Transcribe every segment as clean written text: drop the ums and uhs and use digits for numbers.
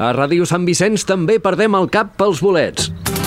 A Ràdio Sant Vicenç també perdem el cap pels bolets.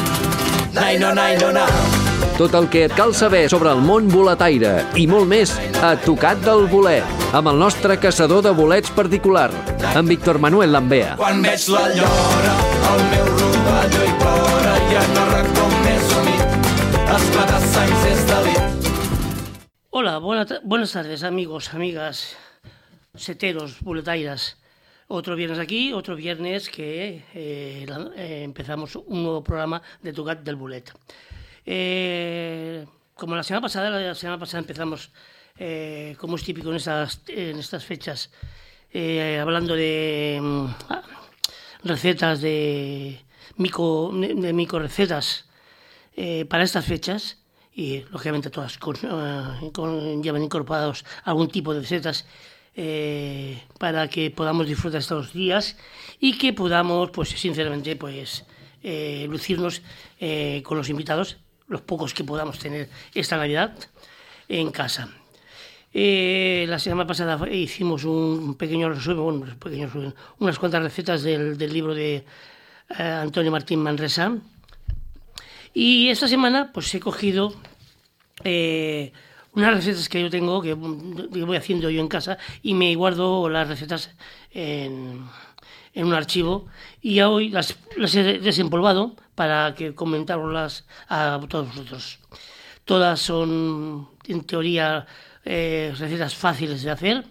Tot el que et cal saber sobre el món boletaire i molt més a Tocat del Bolet, amb el nostre caçador de bolets particular, en Víctor Manuel Lambea. Quan veig la llora, el meu rovelló i plora, ja no recordo més humit, esclata sang des de lit. Hola, buenas tardes amigos, amigas, seteros, boletaires. Otro viernes aquí, otro viernes que empezamos un nuevo programa de Tocat del Bolet. Como la semana pasada empezamos, como es típico en estas fechas, hablando de recetas, de mico recetas para estas fechas, y lógicamente todas llevan incorporados algún tipo de recetas para que podamos disfrutar estos días y que podamos, pues sinceramente, pues lucirnos con los invitados, los pocos que podamos tener esta Navidad en casa. La semana pasada hicimos un pequeño resumen, unas cuantas recetas del libro de Antonio Martín Manresa, y esta semana pues he cogido unas recetas que yo tengo, que voy haciendo yo en casa, y me guardo las recetas en un archivo, y ya hoy las he desempolvado para que comentaroslas a todos vosotros. Todas son, en teoría, recetas fáciles de hacer,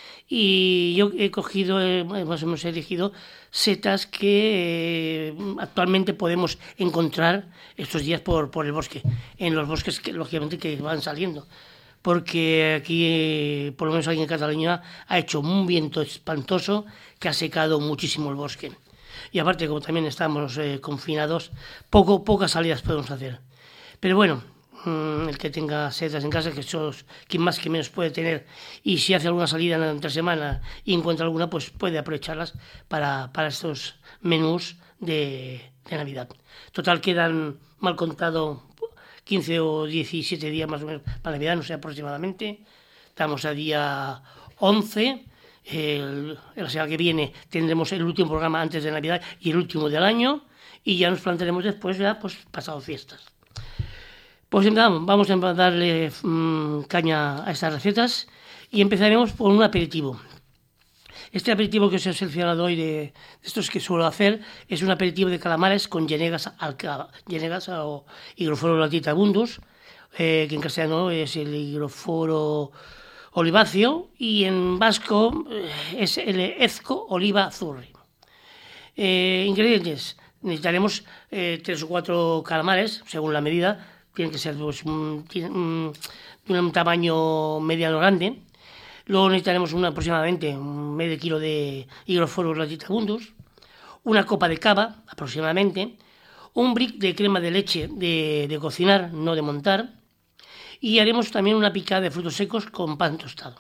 y yo he cogido, más o menos he elegido setas que actualmente podemos encontrar estos días por el bosque, en los bosques que lógicamente que van saliendo, porque aquí, por lo menos aquí en Cataluña, ha hecho un viento espantoso que ha secado muchísimo el bosque. Y aparte, como también estamos confinados, pocas salidas podemos hacer. Pero bueno, el que tenga setas en casa, que sos quien más que menos puede tener, y si hace alguna salida entre semana y encuentra alguna, pues puede aprovecharlas para estos menús de Navidad. Total, quedan mal contado 15 o 17 días más o menos para Navidad, no sé, aproximadamente. Estamos a día 11. La semana que viene tendremos el último programa antes de Navidad y el último del año, y ya nos plantearemos después, ya pues pasado fiestas. Pues vamos a darle caña a estas recetas, y empezaremos por un aperitivo. Este aperitivo que os he seleccionado hoy de estos que suelo hacer es un aperitivo de calamares con yenegas alcaba, yenegas o Hygrophorus latifundus, que en castellano es el Hygrophorus oliváceo, y en vasco es el Ezco oliva azurri. Ingredientes: necesitaremos 3 o 4 calamares, según la medida, tienen que ser pues, de un tamaño mediano grande. Luego necesitaremos aproximadamente medio kilo de Hygrophorus latifundus, una copa de cava aproximadamente, un brick de crema de leche de cocinar, no de montar, y haremos también una picada de frutos secos con pan tostado.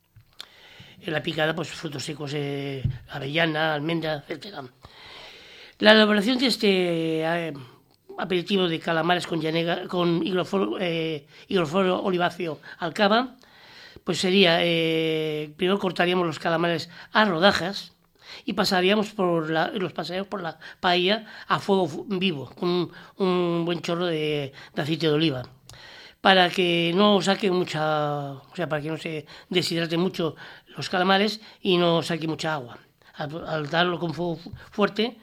En la picada, pues frutos secos, avellana, almendra, etc. La elaboración de este aperitivo de calamares con Hygrophorus oliváceo alcaba, pues sería, primero cortaríamos los calamares a rodajas y pasaríamos por la paella a fuego vivo, con un buen chorro de aceite de oliva, para que no saque para que no se deshidrate mucho los calamares y no saque mucha agua. Al darlo con fuego fuerte,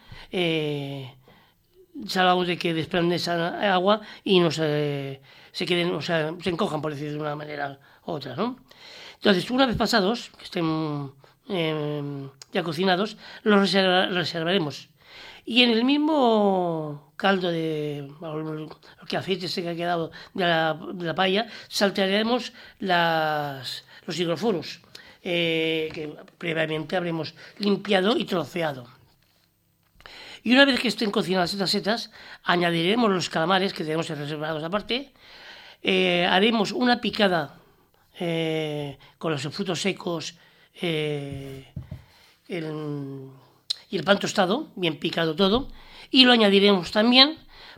salvamos de que desprende esa agua y no se queden, se encojan, por decir de una manera u otra, ¿no? Entonces, una vez pasados, que estén ya cocinados, los reservaremos. Y en el mismo caldo lo que aceite se ha quedado de la paella, saltearemos los Hygrophorus, que previamente habremos limpiado y troceado. Y una vez que estén cocinadas estas setas, añadiremos los calamares que tenemos reservados aparte, haremos una picada con los frutos secos y el pan tostado, bien picado todo, y lo añadiremos también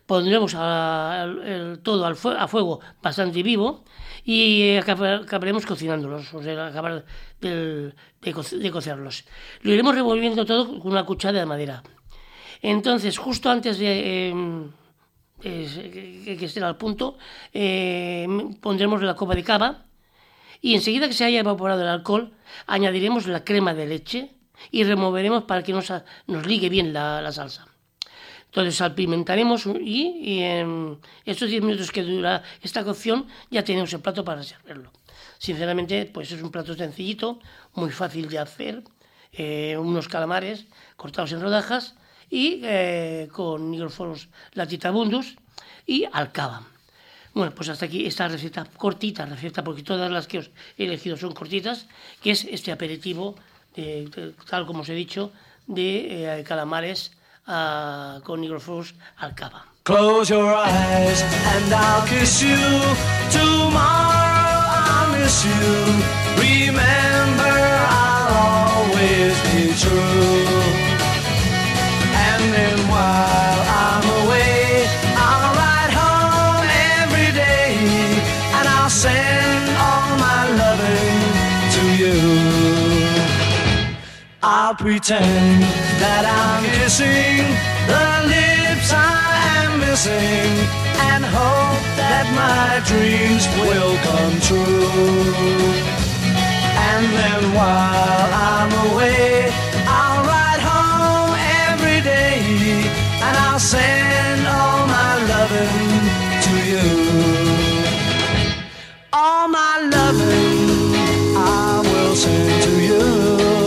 Pondremos todo a fuego bastante vivo y acabaremos cocinándolos, o sea, acabar de cocerlos. Lo iremos revolviendo todo con una cuchara de madera. Entonces, justo antes de que esté al punto, pondremos la copa de cava y enseguida que se haya evaporado el alcohol, añadiremos la crema de leche y removeremos para que nos ligue bien la salsa. Entonces salpimentaremos y en estos 10 minutos que dura esta cocción ya tenemos el plato para servirlo. Sinceramente, pues es un plato sencillito, muy fácil de hacer, unos calamares cortados en rodajas y con Nigroforos latitabundus y alcaba. Bueno, pues hasta aquí esta receta, cortita receta, porque todas las que os he elegido son cortitas, que es este aperitivo, tal como os he dicho, de calamares con Nigroforos alcaba. Close your eyes and I'll kiss you. Tomorrow I'll miss you. Remember, I'll always be true. And then while I'm away, I'll ride home every day, and I'll send all my loving to you. I'll pretend that I'm kissing the lips I am missing, and hope that my dreams will come true. And then while I'm away, I'll ride home every day, and I'll send all my loving to you. All my loving I will send to you.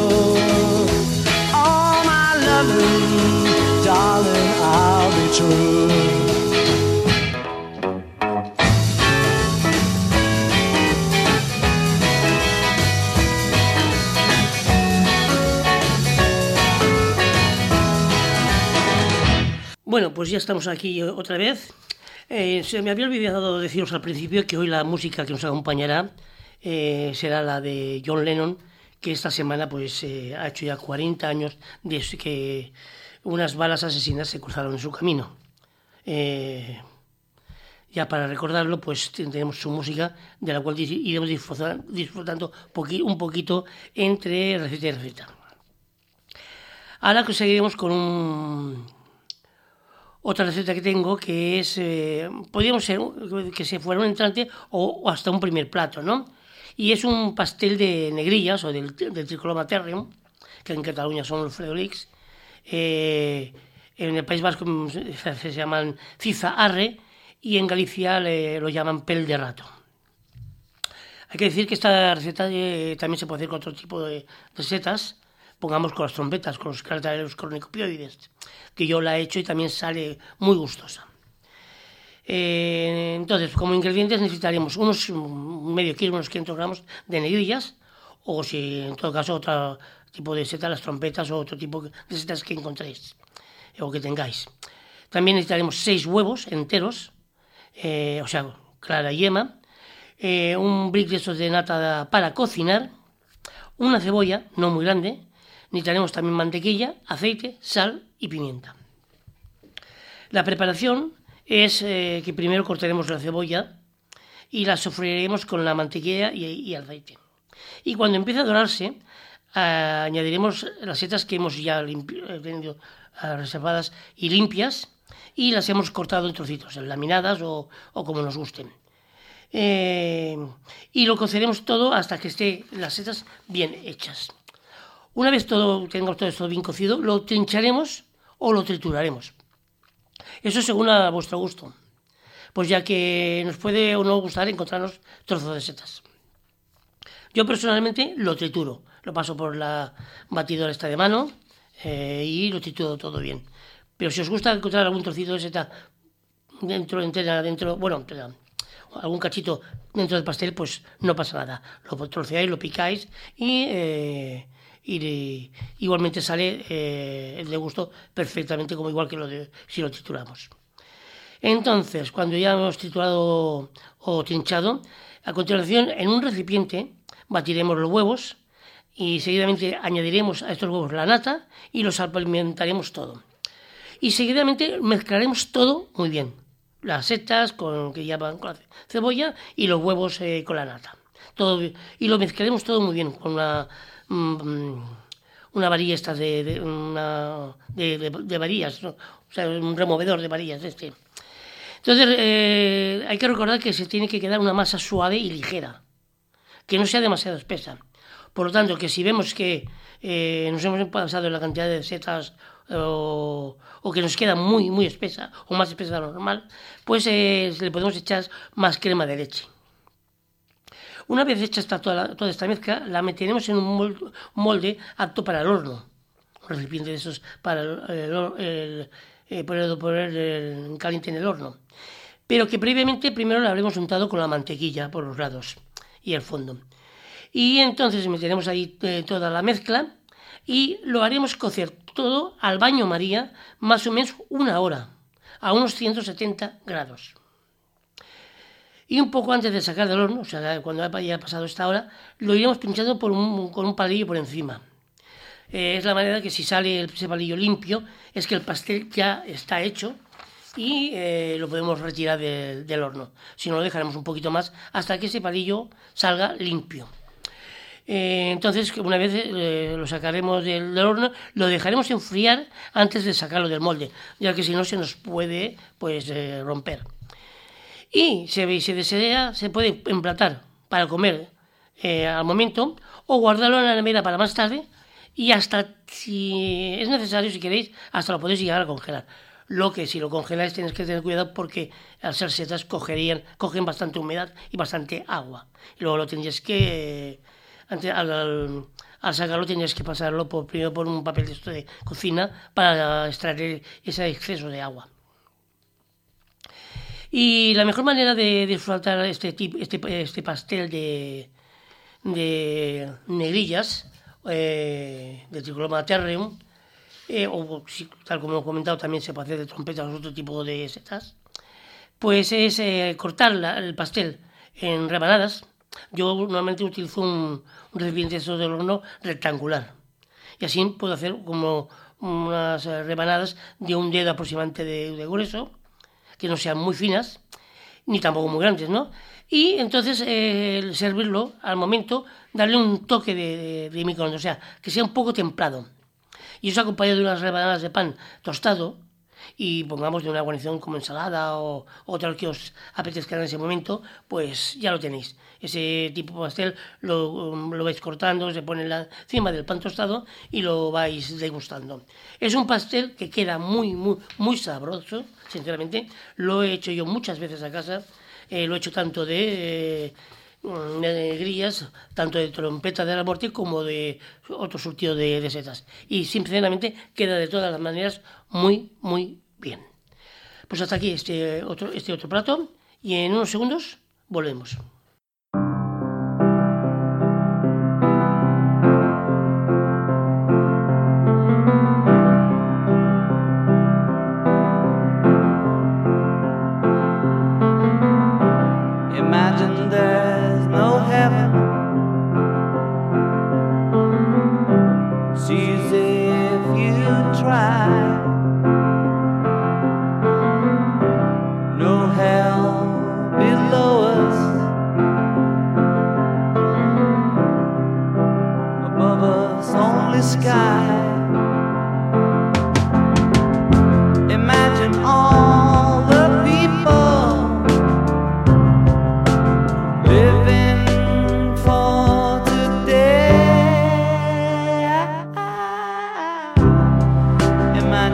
Darling, I'll be true. Bueno, pues ya estamos aquí otra vez. Se me había olvidado deciros al principio que hoy la música que nos acompañará será la de John Lennon, que esta semana pues ha hecho ya 40 años desde que unas balas asesinas se cruzaron en su camino. Ya para recordarlo, pues tenemos su música, de la cual iremos disfrutando un poquito entre receta y receta. Ahora que seguiremos con otra receta que tengo, que es, podríamos ser que se fuera un entrante o hasta un primer plato, ¿no? Y es un pastel de negrillas o del Tricoloma Terrium, que en Cataluña son los fredolics. En el País Vasco se llaman ciza arre y en Galicia lo llaman pel de rato. Hay que decir que esta receta también se puede hacer con otro tipo de recetas, pongamos con las trompetas, con los cartareros cornicopioides, que yo la he hecho y también sale muy gustosa. Entonces, como ingredientes necesitaremos medio kilo, unos 500 gramos de negrillas, o si en todo caso otro tipo de setas, las trompetas o otro tipo de setas que encontréis o que tengáis. También necesitaremos 6 huevos enteros, o sea, clara y yema, un brick de esos de nata para cocinar, una cebolla, no muy grande, necesitaremos también mantequilla, aceite, sal y pimienta. La preparación es que primero cortaremos la cebolla y la sofreiremos con la mantequilla y aceite. Y cuando empiece a dorarse, añadiremos las setas que hemos ya tenido reservadas y limpias, y las hemos cortado en trocitos, laminadas o como nos gusten. Y lo coceremos todo hasta que estén las setas bien hechas. Una vez tengamos todo esto bien cocido, lo trincharemos o lo trituraremos. Eso según a vuestro gusto, pues ya que nos puede o no gustar encontrarnos trozos de setas. Yo personalmente lo trituro, lo paso por la batidora esta de mano y lo trituro todo bien. Pero si os gusta encontrar algún trocito de seta entera, algún cachito dentro del pastel, pues no pasa nada. Lo troceáis, lo picáis y igualmente sale de gusto perfectamente, como igual que si lo trituramos. Entonces, cuando ya hemos triturado o trinchado, a continuación en un recipiente batiremos los huevos y seguidamente añadiremos a estos huevos la nata y los salpimentaremos todo. Y seguidamente mezclaremos todo muy bien. Las setas que ya van con la cebolla y los huevos con la nata. Todo, y lo mezclaremos todo muy bien con una varilla esta de varillas, ¿no? O sea, un removedor de varillas Entonces hay que recordar que se tiene que quedar una masa suave y ligera, que no sea demasiado espesa. Por lo tanto, que si vemos que nos hemos pasado en la cantidad de setas o que nos queda muy, muy espesa o más espesa de lo normal, pues le podemos echar más crema de leche. Una vez hecha toda esta mezcla, la meteremos en un molde apto para el horno. Un recipiente de esos para poner caliente en el horno. Pero que previamente primero la habremos untado con la mantequilla por los lados y el fondo. Y entonces meteremos ahí toda la mezcla y lo haremos cocer todo al baño María más o menos 1 hora, a unos 170 grados. Y un poco antes de sacar del horno, o sea, cuando haya pasado esta hora, lo iremos pinchando con un palillo por encima. Es la manera que si sale ese palillo limpio, es que el pastel ya está hecho y lo podemos retirar del horno. Si no, lo dejaremos un poquito más hasta que ese palillo salga limpio. Entonces, una vez lo sacaremos del horno, lo dejaremos enfriar antes de sacarlo del molde, ya que si no se nos puede romper. Y si se desea, se puede emplatar para comer al momento o guardarlo en la nevera para más tarde y hasta, si es necesario, si queréis, hasta lo podéis llegar a congelar. Lo que si lo congeláis tenéis que tener cuidado porque al ser setas cogen bastante humedad y bastante agua. Y luego lo tendréis que... Al sacarlo tendrías que pasarlo primero por un papel de cocina para extraer ese exceso de agua. Y la mejor manera de disfrutar este pastel de negrillas, de Tricholoma terreum, o tal como he comentado también se puede hacer de trompetas o otro tipo de setas, pues es cortar el pastel en rebanadas. Yo normalmente utilizo un recipiente del horno rectangular y así puedo hacer como unas rebanadas de un dedo aproximadamente de grueso, que no sean muy finas ni tampoco muy grandes, ¿no? Y entonces servirlo al momento, darle un toque de microondas, o sea, que sea un poco templado. Y eso acompañado de unas rebanadas de pan tostado y pongamos de una guarnición como ensalada o otra que os apetezca en ese momento, pues ya lo tenéis. Ese tipo de pastel lo vais cortando, se pone encima del pan tostado y lo vais degustando. Es un pastel que queda muy, muy, muy sabroso, sinceramente. Lo he hecho yo muchas veces a casa, lo he hecho tanto de grillas, tanto de trompeta de la muerte como de otro surtido de setas. Y sinceramente queda de todas las maneras muy, muy bien. Pues hasta aquí este otro plato y en unos segundos volvemos. Imagine there's no heaven. It's easy if you try. No hell below us. Above us only sky. Imagine all the people living for today. Imagine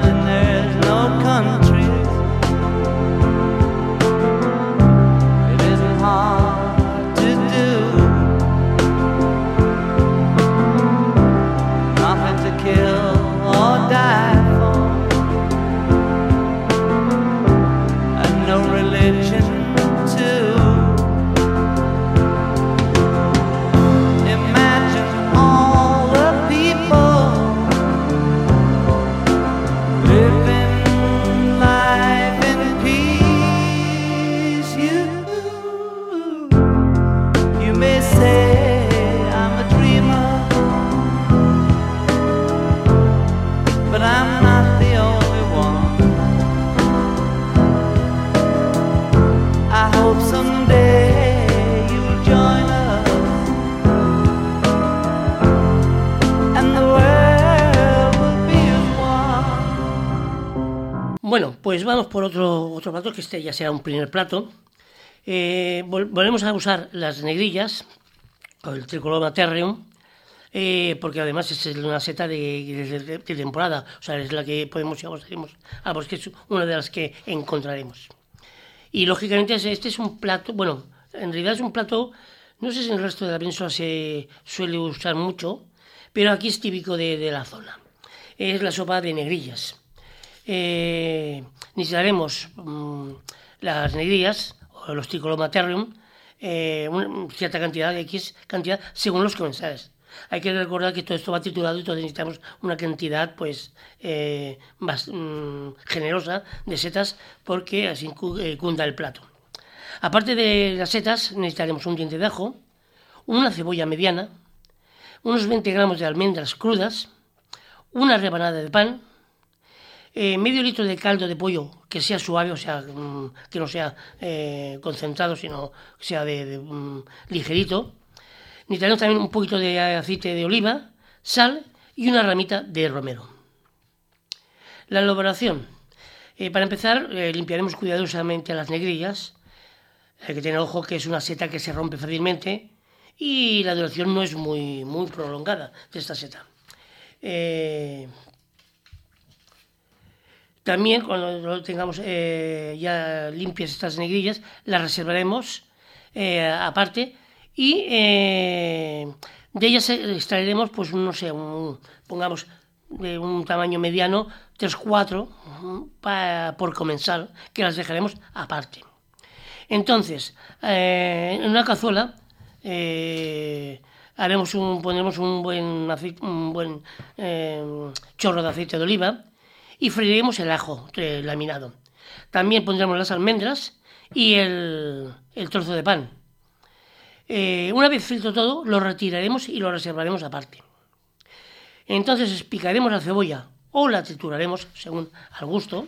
Bueno, pues vamos por otro plato, que este ya será un primer plato. Volvemos a usar las negrillas, o el Tricoloma terreum, porque además es una seta de temporada, o sea, es la que podemos ir a bosque, es una de las que encontraremos. Y lógicamente este es un plato, bueno, en realidad es un plato, no sé si en el resto de la península se suele usar mucho, pero aquí es típico de la zona. Es la sopa de negrillas. Necesitaremos las negrillas o los Tricoloma terreum, cierta cantidad, X cantidad, según los comensales. Hay que recordar que todo esto va triturado y todos necesitamos una cantidad pues más generosa de setas, porque así cunda el plato. Aparte de las setas necesitaremos un diente de ajo, una cebolla mediana, unos 20 gramos de almendras crudas, una rebanada de pan, medio litro de caldo de pollo que sea suave, o sea, que no sea concentrado, sino que sea ligerito. Necesitaremos también un poquito de aceite de oliva, sal y una ramita de romero. La elaboración. Para empezar, limpiaremos cuidadosamente las negrillas. Hay que tener ojo que es una seta que se rompe fácilmente y la duración no es muy prolongada de esta seta. También cuando tengamos ya limpias estas negrillas, las reservaremos aparte y de ellas extraeremos, pues no sé, pongamos de un tamaño mediano, 3-4 por comensal, que las dejaremos aparte. Entonces, en una cazuela pondremos un buen chorro de aceite de oliva y freiremos el ajo laminado. También pondremos las almendras y el trozo de pan. Una vez frito todo, lo retiraremos y lo reservaremos aparte. Entonces picaremos la cebolla o la trituraremos según al gusto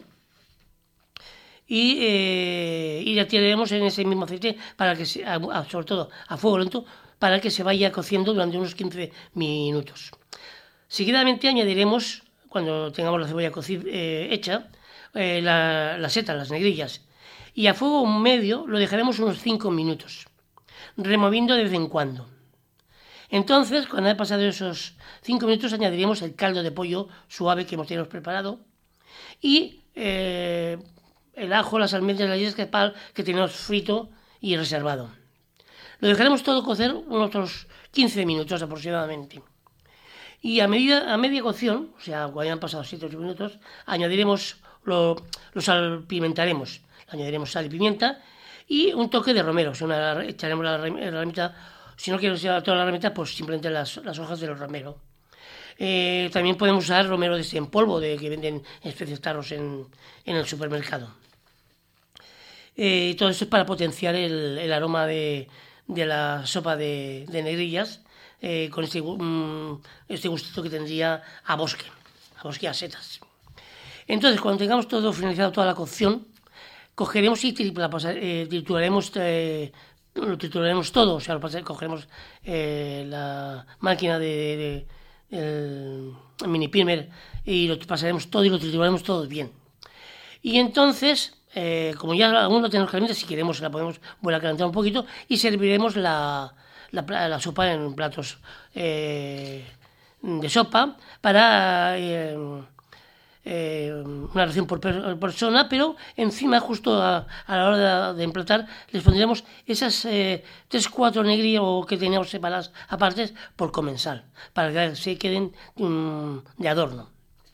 y la tiraremos en ese mismo aceite para que sobre todo a fuego lento, para que se vaya cociendo durante unos 15 minutos. Seguidamente añadiremos, cuando tengamos la cebolla hecha, la seta, las negrillas, y a fuego medio lo dejaremos unos 5 minutos, removiendo de vez en cuando. Entonces, cuando haya pasado esos 5 minutos, añadiremos el caldo de pollo suave que hemos tenido preparado y el ajo, las almendras, la yesca que tenemos frito y reservado. Lo dejaremos todo cocer unos otros 15 minutos aproximadamente. Y a media cocción, o sea, cuando hayan pasado 7 o 8 minutos, añadiremos, lo salpimentaremos. Añadiremos sal y pimienta y un toque de romero. O sea, echaremos la ramita. Si no quiero usar toda la ramita, pues simplemente las hojas del romero. También podemos usar romero en polvo, que venden especies tarros en el supermercado. Todo esto es para potenciar el aroma de la sopa de negrillas, con este gustito que tendría a bosque a setas. Entonces, cuando tengamos todo finalizado, toda la cocción, cogeremos y trituraremos todo, o sea, cogeremos la máquina de mini primer y lo pasaremos todo y lo trituraremos todo bien. Y entonces, como ya aún lo tenemos caliente, si queremos la podemos volver a calentar un poquito y serviremos la sopa en platos de sopa para una ración por persona, pero encima, justo a la hora de emplatar, les pondremos esas 3-4 negrillas que teníamos separadas aparte por comensal, para que se queden de adorno.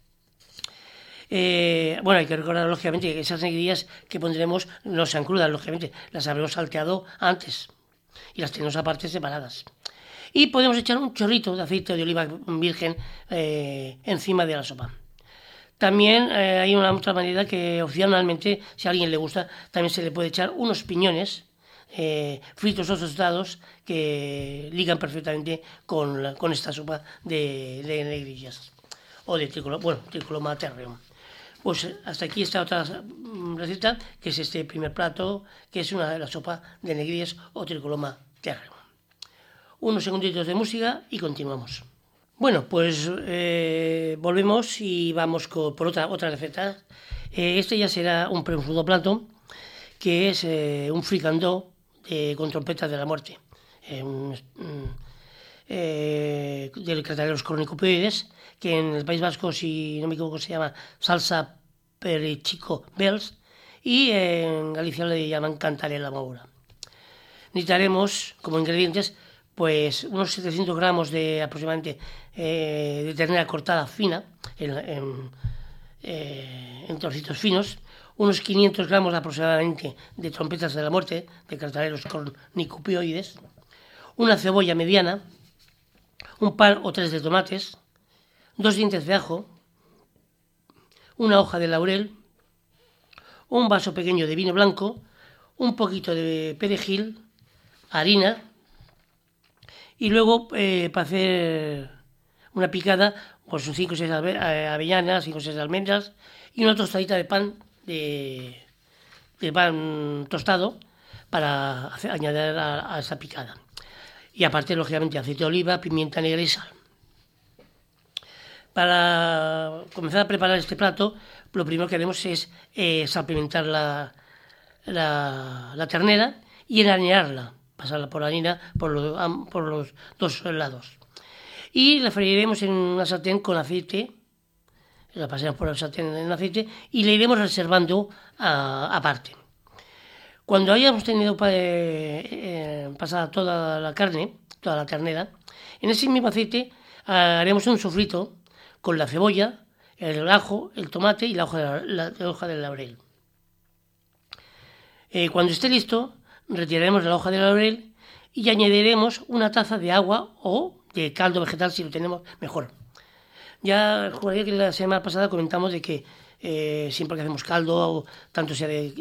Bueno, hay que recordar lógicamente que esas negrillas que pondremos no sean crudas, lógicamente, las habremos salteado antes y las tenemos aparte separadas. Y podemos echar un chorrito de aceite de oliva virgen encima de la sopa. También hay una otra manera que opcionalmente, si a alguien le gusta, también se le puede echar unos piñones fritos o tostados que ligan perfectamente con esta sopa de negrillas o de Tricoloma terreum. Pues hasta aquí está otra receta, que es este primer plato, que es la sopa de negrillas o Tricoloma terreum. Unos segunditos de música y continuamos. Bueno, pues volvemos y vamos por otra receta. Este ya será un segundo plato, que es un fricandó con trompetas de la muerte. Del Cartaleros cornicopioides, que en el País Vasco, si no me equivoco, se llama salsa perechico bells, y en Galicia le llaman cantarela moura. Necesitaremos como ingredientes pues unos 700 gramos de aproximadamente de ternera cortada fina en trocitos finos, unos 500 gramos aproximadamente de trompetas de la muerte, de Cartaleros cornicopioides, una cebolla mediana, un par o tres de tomates, 2 dientes de ajo, una hoja de laurel, un vaso pequeño de vino blanco, un poquito de perejil, harina, y luego para hacer una picada, pues 5 o 6 avellanas, 5 o 6 almendras y una tostadita de pan de pan tostado para añadir a esa picada. Y aparte, lógicamente, aceite de oliva, pimienta negra y sal. Para comenzar a preparar este plato, lo primero que haremos es salpimentar la ternera y enhariñarla, pasarla por la harina por los dos lados. Y la freiremos en una sartén con aceite, la pasaremos por el sartén en aceite y la iremos reservando aparte. Cuando hayamos tenido pasada toda la carne, toda la ternera, en ese mismo aceite haremos un sofrito con la cebolla, el ajo, el tomate y la hoja de laurel. Cuando esté listo, retiraremos la hoja de laurel y añadiremos una taza de agua o de caldo vegetal, si lo tenemos mejor. Ya juraría que la semana pasada comentamos de que siempre que hacemos caldo, tanto sea de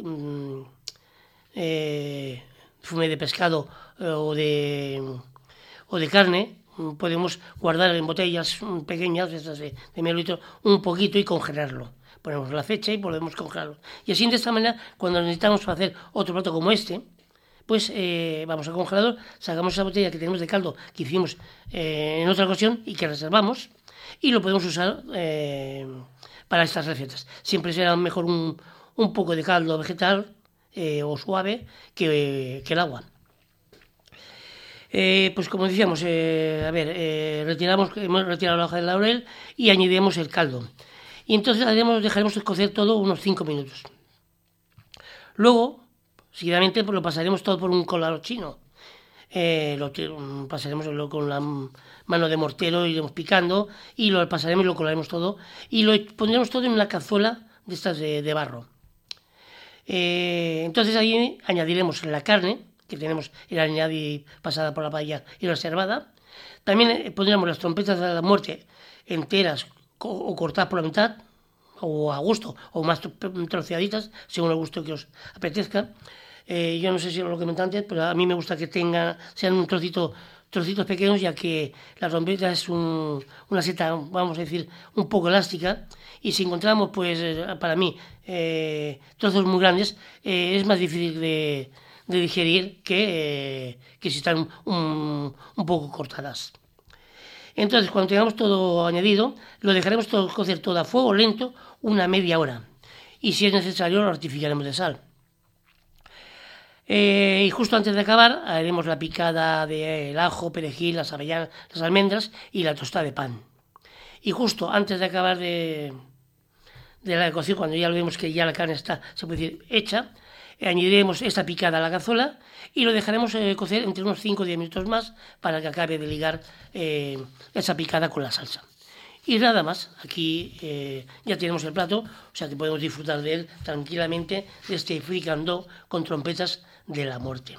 fume de pescado o de carne, podemos guardar en botellas pequeñas, estas de medio litro, un poquito y congelarlo. Ponemos la fecha y podemos congelarlo. Y así, de esta manera, cuando necesitamos hacer otro plato como este, pues vamos al congelador, sacamos esa botella que tenemos de caldo que hicimos en otra ocasión y que reservamos, y lo podemos usar para estas recetas. Siempre será mejor un poco de caldo vegetal o suave que el agua. Pues como decíamos, hemos retirado la hoja de laurel y añadimos el caldo. Y entonces dejaremos cocer todo unos 5 minutos. Luego, seguidamente, pues lo pasaremos todo por un colador chino. Lo pasaremos con la mano de mortero, iremos picando y lo pasaremos y lo colaremos todo. Y lo pondremos todo en una cazuela de estas de barro. Entonces ahí añadiremos la carne que tenemos enharinada y pasada por la paella y reservada. También pondremos las trompetas de la muerte enteras o cortadas por la mitad, o a gusto, o más troceaditas, según el gusto que os apetezca. Yo no sé si lo comenté antes, pero a mí me gusta que sean un trocitos pequeños, ya que la trompeta es una seta, vamos a decir, un poco elástica, y si encontramos, pues, para mí, trozos muy grandes, es más difícil de digerir que si están un poco cortadas. Entonces, cuando tengamos todo añadido, lo dejaremos cocer todo a fuego lento una media hora, y si es necesario lo rectificaremos de sal. Y justo antes de acabar haremos la picada del ajo, perejil, las avellanas, las almendras y la tostada de pan. Y justo antes de acabar de la cocción, cuando ya vemos que ya la carne está, se puede decir, hecha, añadiremos esta picada a la cazuela y lo dejaremos cocer entre unos 5 o 10 minutos más para que acabe de ligar esa picada con la salsa. Y nada más, aquí ya tenemos el plato, o sea que podemos disfrutar de él tranquilamente, de este fricandó con trompetas de la muerte.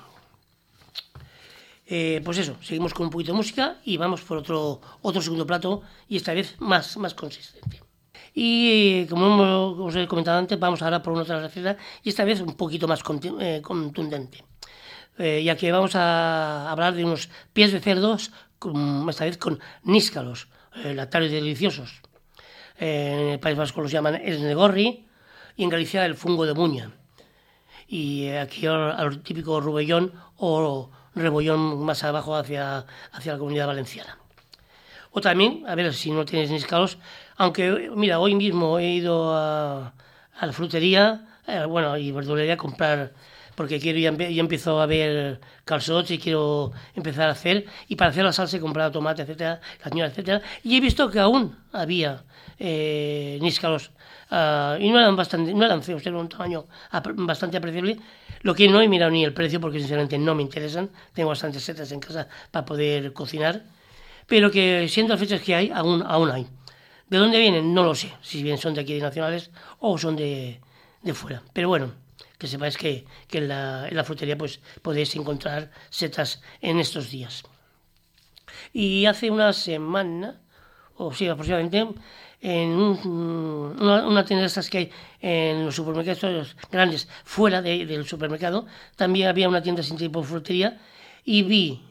Pues eso, seguimos con un poquito de música y vamos por otro segundo plato, y esta vez más consistente. Y como os he comentado antes, vamos ahora por una otra receta, y esta vez un poquito más contundente, ya que vamos a hablar de unos pies de cerdos, esta vez con níscalos, lactarios deliciosos. En el País Vasco los llaman esnegorri y en Galicia el fungo de muña. Y aquí al típico rubellón o rebollón más abajo hacia la Comunidad Valenciana. O también, a ver si no tienes níscalos, aunque mira, hoy mismo he ido a a la frutería, y verdulería a comprar, porque ya empiezo a ver calçots y quiero empezar a hacer, y para hacer la salsa he comprado tomate, etcétera, cañola, etcétera, y he visto que aún había níscalos, y no eran feos, eran un tamaño bastante apreciable. Lo que no he mirado ni el precio, porque sinceramente no me interesan, tengo bastantes setas en casa para poder cocinar, pero que siendo las fechas que hay, aún hay. ¿De dónde vienen? No lo sé, si bien son de aquí de nacionales o son de fuera, pero bueno, que sepáis que en la frutería pues podéis encontrar setas en estos días. Y hace una semana, o sí, aproximadamente, en una tienda de estas que hay en los supermercados grandes fuera del supermercado, también había una tienda sin tipo de frutería, y vi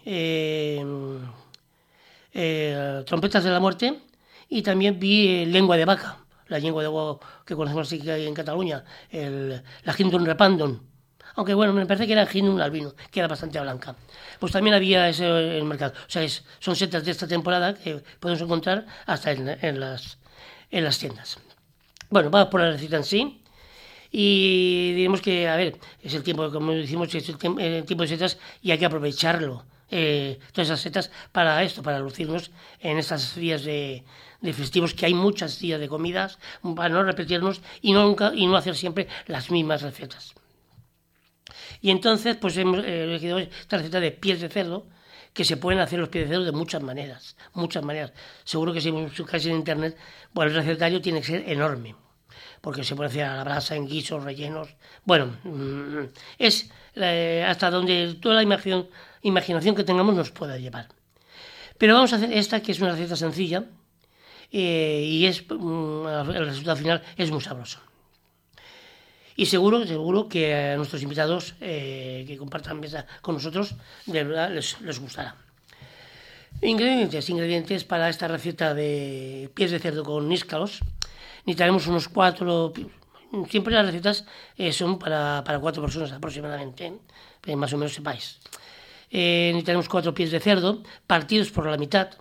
trompetas de la muerte, y también vi lengua de vaca, la lengua de vaca que conocemos así que hay en Cataluña, la Gindum repandum, aunque bueno, me parece que era Gindum albino, que era bastante blanca. Pues también había eso en el mercado. O sea, son setas de esta temporada que podemos encontrar hasta en las tiendas. Bueno, vamos por la receta en sí. Y diremos que, a ver, es el tiempo, como decimos, es el tiempo de setas y hay que aprovecharlo. Todas esas setas para esto, para lucirnos en estos días de festivos, que hay muchos días de comidas, para no repetirnos y no hacer siempre las mismas recetas. Y entonces pues hemos elegido esta receta de pies de cerdo, que se pueden hacer los pies de cerdo de muchas maneras. Seguro que si buscáis en internet, el recetario tiene que ser enorme, porque se puede hacer a la brasa, en guisos, rellenos. Bueno, es hasta donde toda la imaginación que tengamos nos pueda llevar. Pero vamos a hacer esta, que es una receta sencilla, y el resultado final es muy sabroso. Y seguro que a nuestros invitados que compartan mesa con nosotros, de verdad les gustará. Ingredientes para esta receta de pies de cerdo con níscalos. Necesitaremos unos 4. Siempre las recetas son para 4 personas aproximadamente, más o menos sepáis. Necesitaremos 4 pies de cerdo partidos por la mitad,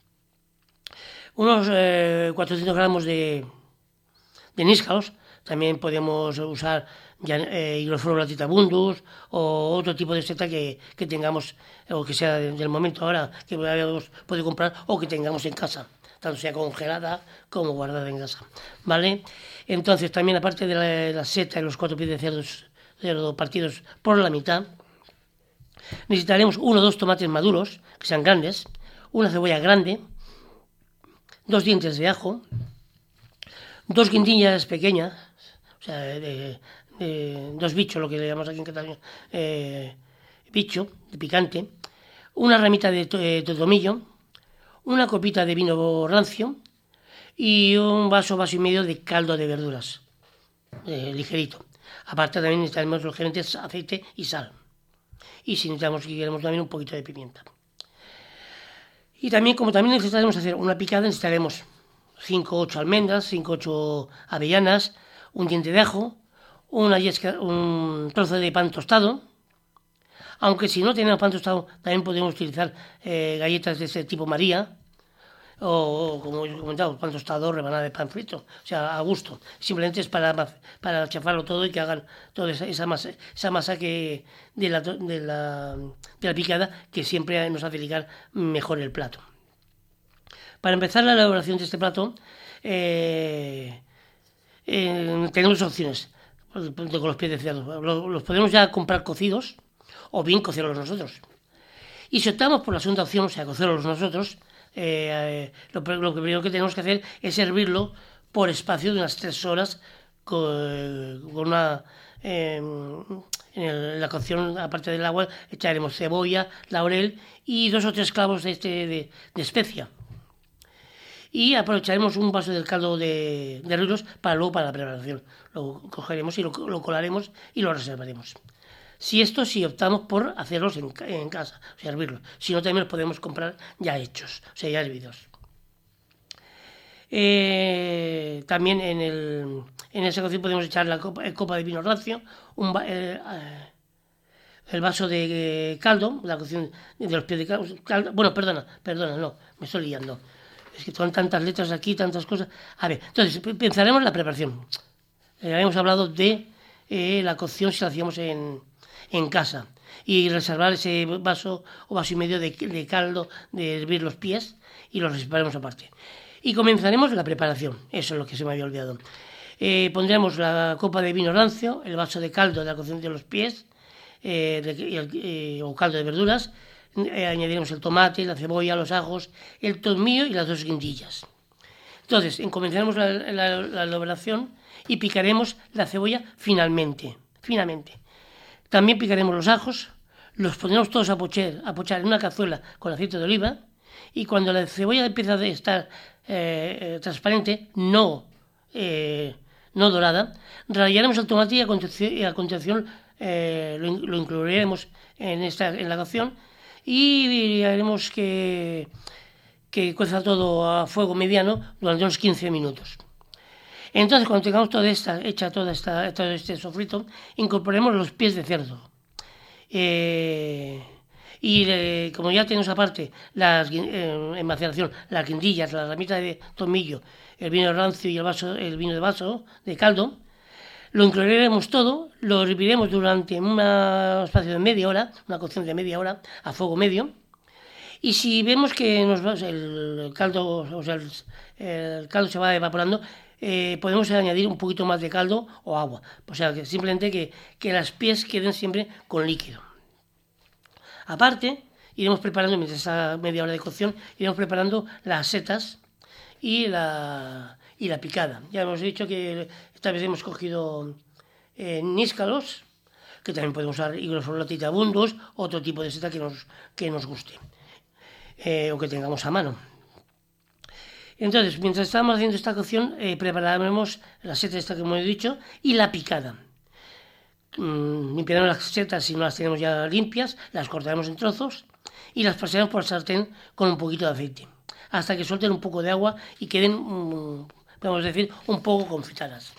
unos 400 gramos de níscalos. También podemos usar Hygrophorus latitabundus o otro tipo de seta que tengamos, o que sea del momento ahora, que hayamos podido comprar o que tengamos en casa, tanto sea congelada como guardada en casa, ¿vale? Entonces, también aparte de la seta y los 4 pies de cerdo partidos por la mitad, necesitaremos 1 o 2 tomates maduros, que sean grandes, una cebolla grande, 2 dientes de ajo, 2 guindillas pequeñas, o sea, 2 bichos, lo que le llamamos aquí en Cataluña, bicho, de picante, una ramita de tomillo, una copita de vino rancio y un vaso y medio de caldo de verduras, ligerito. Aparte también necesitaremos los gerentes aceite y sal. Y si queremos también un poquito de pimienta. Y también, como también necesitaremos hacer una picada, necesitaremos 5 o 8 almendras, 5 o 8 avellanas, un diente de ajo, un trozo de pan tostado. Aunque si no tenemos pan tostado, también podemos utilizar galletas de este tipo María, o como he comentado, pan tostado, rebanada de pan frito, o sea, a gusto. Simplemente es para chafarlo todo y que hagan toda esa masa que de la picada, que siempre nos hace ligar mejor el plato. Para empezar la elaboración de este plato, tenemos 2 opciones con los pies de cerdo. Los podemos ya comprar cocidos o bien cocerlos nosotros. Y si optamos por la segunda opción, o sea, cocerlos nosotros, lo primero que tenemos que hacer es hervirlo por espacio de unas 3 horas con en la cocción, aparte del agua, echaremos cebolla, laurel y 2 o 3 clavos de especia. Y aprovecharemos un vaso del caldo de rulos para la preparación. Lo cogeremos y lo colaremos y lo reservaremos. Si optamos por hacerlos en casa, o sea, hervirlos. Si no, también los podemos comprar ya hechos, o sea, ya hervidos. También en esa cocción podemos echar la copa de vino rancio, el vaso de caldo, la cocción de los pies de caldo. Bueno, perdona, no, me estoy liando. Es que son tantas letras aquí, tantas cosas. A ver, entonces pensaremos la preparación. habíamos hablado de la cocción si la hacíamos en casa y reservar ese vaso o vaso y medio de caldo, de hervir los pies y los reservaremos aparte. Y comenzaremos la preparación, eso es lo que se me había olvidado. Pondremos la copa de vino rancio, el vaso de caldo de la cocción de los pies o caldo de verduras. Añadiremos el tomate, la cebolla, los ajos, el tomillo y las 2 guindillas. Entonces, comenzaremos la elaboración y picaremos la cebolla finamente. También picaremos los ajos, los pondremos todos a pochar en una cazuela con aceite de oliva y cuando la cebolla empieza a estar transparente, no dorada, rallaremos el tomate y a continuación lo incluiremos en la cocción y haremos que cueza todo a fuego mediano durante unos 15 minutos. Entonces, cuando tengamos todo este sofrito, incorporemos los pies de cerdo. Como ya tenemos aparte en maceración las guindillas, la ramita de tomillo, el vino rancio y el vino de vaso de caldo, lo incluiremos todo, lo herviremos durante un espacio de media hora, una cocción de media hora a fuego medio. Y si vemos que el caldo se va evaporando, podemos añadir un poquito más de caldo o agua. O sea, que simplemente que las pies queden siempre con líquido. Aparte, iremos preparando, mientras esa media hora de cocción, iremos preparando las setas y la picada. Ya hemos dicho que esta vez hemos cogido níscalos, que también podemos usar higrosfloratitabundus, otro tipo de seta que nos guste. O que tengamos a mano. Entonces, mientras estamos haciendo esta cocción, prepararemos la seta esta que hemos dicho y la picada. Limpiaremos las setas si no las tenemos ya limpias, las cortaremos en trozos y las pasaremos por el sartén con un poquito de aceite, hasta que suelten un poco de agua y queden, podemos decir, un poco confitadas.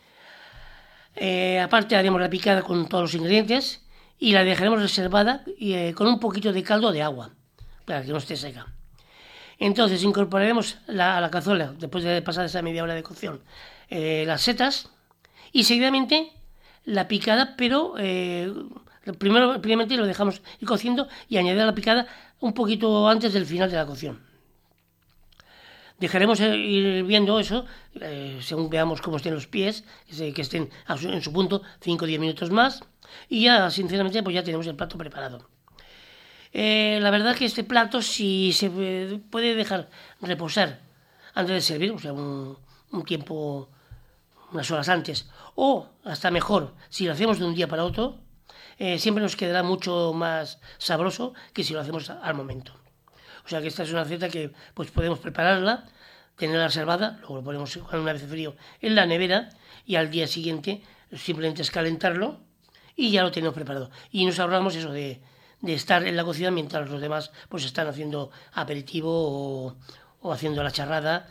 Aparte haremos la picada con todos los ingredientes y la dejaremos reservada con un poquito de caldo de agua, para que no esté seca. Entonces incorporaremos a la cazuela, después de pasar esa media hora de cocción, las setas y seguidamente la picada, pero primeramente lo dejamos ir cociendo y añadir la picada un poquito antes del final de la cocción. Dejaremos ir viendo eso, según veamos cómo estén los pies, que estén en su punto 5 o 10 minutos más y ya sinceramente pues ya tenemos el plato preparado. La verdad que este plato, si se puede dejar reposar antes de servir, o sea, un tiempo, unas horas antes, o hasta mejor, si lo hacemos de un día para otro, siempre nos quedará mucho más sabroso que si lo hacemos al momento. O sea que esta es una receta que pues podemos prepararla, tenerla reservada, luego lo ponemos una vez frío en la nevera y al día siguiente simplemente es calentarlo y ya lo tenemos preparado. Y nos ahorramos eso de estar en la cocina mientras los demás pues están haciendo aperitivo o haciendo la charrada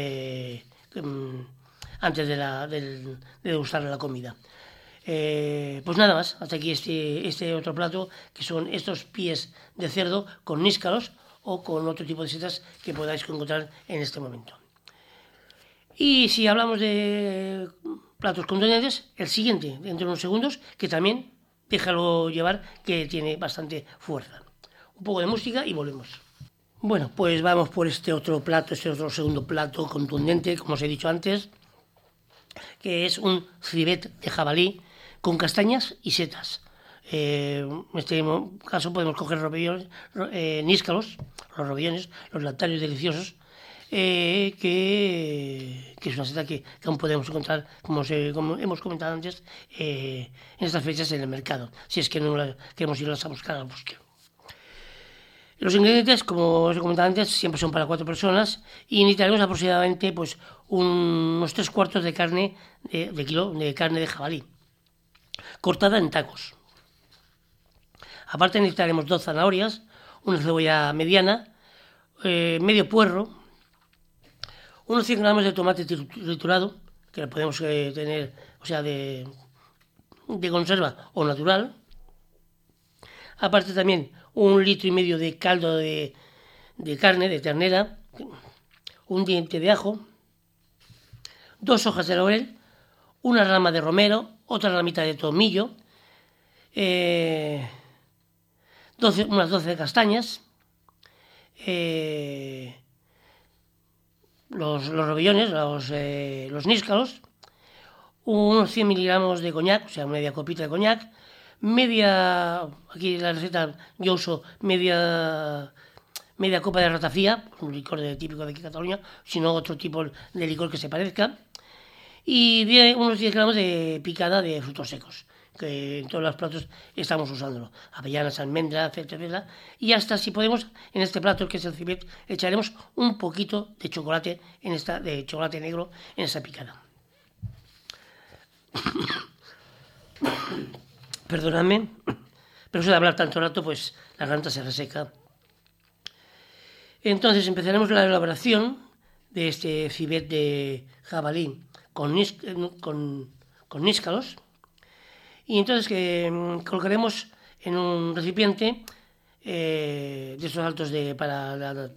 antes de degustar la comida. Pues nada más, hasta aquí este otro plato, que son estos pies de cerdo con níscalos o con otro tipo de setas que podáis encontrar en este momento. Y si hablamos de platos contundentes, el siguiente, dentro de unos segundos, que también déjalo llevar, que tiene bastante fuerza. Un poco de música y volvemos. Bueno, pues vamos por este otro segundo plato contundente, como os he dicho antes, que es un civet de jabalí con castañas y setas. En este caso podemos coger níscalos, los robiones, los lactarios deliciosos, que es una seta que aún podemos encontrar, como hemos comentado antes, en estas fechas en el mercado, si es que no queremos irlas a buscar al bosque. Los ingredientes, como os he comentado antes, siempre son para 4 personas y necesitaremos aproximadamente pues, unos 3 cuartos de carne de kilo de carne de jabalí, cortada en tacos. Aparte necesitaremos 2 zanahorias, una cebolla mediana, medio puerro, unos 100 gramos de tomate triturado, que lo podemos tener, o sea, de conserva o natural. Aparte también 1,5 litros de caldo de carne, de ternera, un diente de ajo, 2 hojas de laurel, una rama de romero, otra ramita de tomillo, unas 12 castañas, los robellones, los níscalos, unos 100 miligramos de coñac, o sea, media copita de coñac, aquí en la receta yo uso media copa de ratafía, un licor típico de aquí de Cataluña, sino otro tipo de licor que se parezca, y unos 10 gramos de picada de frutos secos, que en todos los platos estamos usándolo, avellanas, almendras, etcétera, y hasta si podemos, en este plato que es el civet, echaremos un poquito de chocolate de chocolate negro en esa picada. Perdonadme, pero eso de hablar tanto rato, pues la garganta se reseca. Entonces empezaremos la elaboración de este civet de jabalí con níscalos, y entonces colocaremos en un recipiente de esos altos para la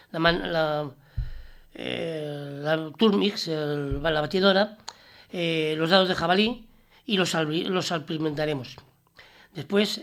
Turmix, la batidora, los dados de jabalí, y los salpimentaremos. Después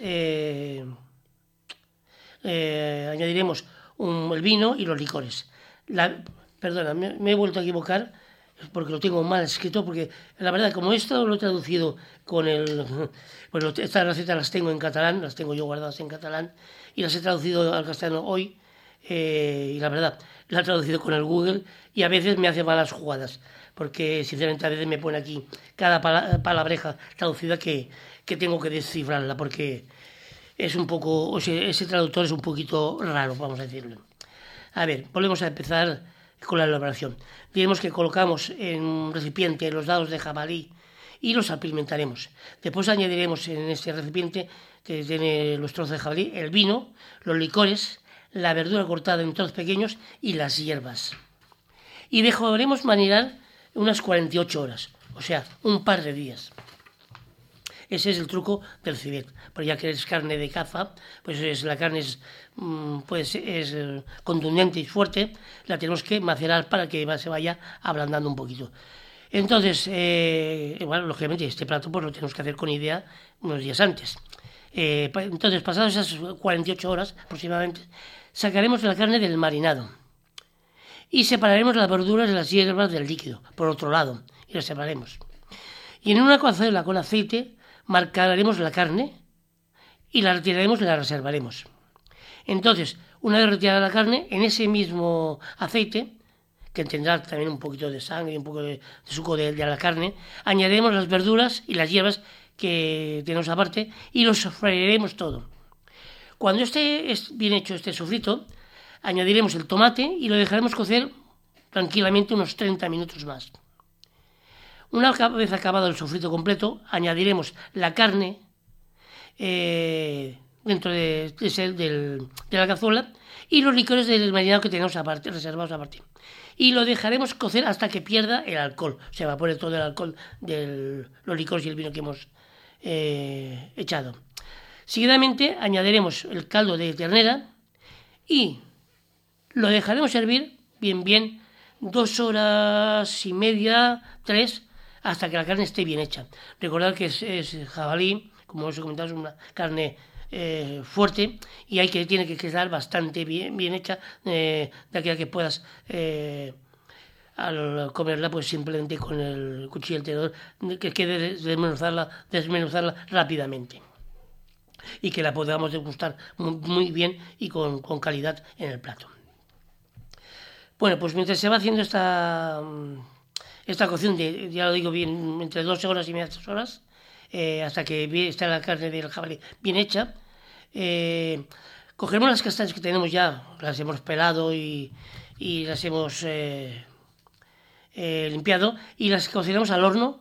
añadiremos el vino y los licores. Perdona, me he vuelto a equivocar porque lo tengo mal escrito, porque la verdad, como esto lo he traducido bueno, estas recetas las tengo en catalán, las tengo yo guardadas en catalán, y las he traducido al castellano hoy, y la verdad, la he traducido con el Google, y a veces me hace malas jugadas, porque sinceramente a veces me pone aquí cada palabreja traducida que tengo que descifrarla, porque es un poco, o sea, ese traductor es un poquito raro, vamos a decirlo. A ver, volvemos a empezar con la elaboración. Diremos que colocamos en un recipiente los dados de jabalí y los salpimentaremos. Después añadiremos en este recipiente que tiene los trozos de jabalí el vino, los licores, la verdura cortada en trozos pequeños y las hierbas. Y dejaremos marinar unas 48 horas, o sea, un par de días. Ese es el truco del civet, porque ya que es carne de caza, pues la carne es contundente y fuerte, la tenemos que macerar para que se vaya ablandando un poquito. Entonces, bueno, lógicamente este plato pues lo tenemos que hacer con idea unos días antes. Entonces, pasadas esas 48 horas aproximadamente, sacaremos la carne del marinado y separaremos las verduras de las hierbas del líquido, por otro lado, y las separaremos. Y en una cazuela con aceite marcaremos la carne y la retiraremos y la reservaremos. Entonces, una vez retirada la carne, en ese mismo aceite, que tendrá también un poquito de sangre y un poco de suco de la carne, añadiremos las verduras y las hierbas que tenemos aparte y lo sofreiremos todo. Cuando esté bien hecho este sofrito, añadiremos el tomate y lo dejaremos cocer tranquilamente unos 30 minutos más. Una vez acabado el sofrito completo, añadiremos la carne dentro de la cazuela y los licores del marinado que tenemos aparte, reservados aparte. Y lo dejaremos cocer hasta que pierda el alcohol, se evapore todo el alcohol de los licores y el vino que hemos echado. Seguidamente añadiremos el caldo de ternera y lo dejaremos hervir bien 2 horas y media, 3, hasta que la carne esté bien hecha. Recordad que es jabalí, como os he comentado, es una carne fuerte y tiene que quedar bastante bien hecha, de aquella que puedas al comerla pues simplemente con el cuchillo y el tenedor, que quede desmenuzarla rápidamente y que la podamos degustar muy bien y con calidad en el plato. Bueno, pues mientras se va haciendo esta cocción ya lo digo bien, entre 2 horas y media, 3 horas, hasta que está la carne del jabalí bien hecha, cogeremos las castañas que tenemos ya, las hemos pelado y las hemos limpiado y las cocinamos al horno